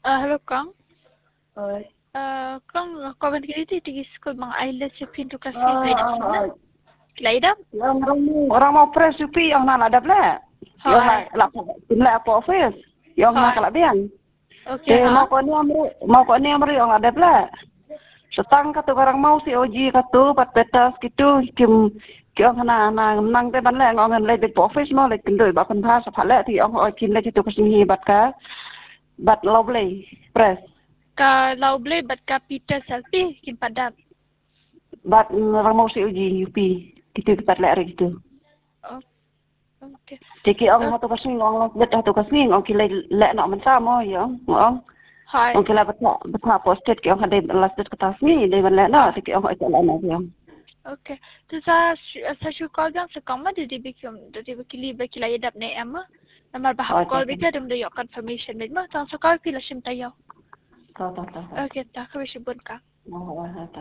Hello Kang. Oi. Kang kawan kita di sekolah Bang Ailes pintu kasih Laidam. Laidam? Yang orang mau press UP yang nak ada pula. Yang nak pilih apa office. Yang nak kelak biang. Okay. Mau kau ni amri yang ada pula. Setang kata orang mau si OG kata pat petas gitu kim kau kena nang te ban le ngon le de office mau le kendoi ba pen phas pha le thì ông oi kin le gitu kesini bat ka bat lovely press. Ka lovely bat ka Peter selfie kin padam. Bat orang mau si OG UP gitu pat le gitu. Oh. Okay. Jadi ông hatu kasih ngong bet hatu kasih ngong kile le nak mensa mo ya ngong. Hai. Ông kila betah posted ki ông ada last kata sini de ban le na thì ông oi jalan na dia. Okay. Tu sa syukar jang sekang ma di bikili Laidam ne amma. Namar bahap call bika dum do yok confirmation med ma tang syukar pila sim tayo. Tahu. Okay, tak kami sebut Kang.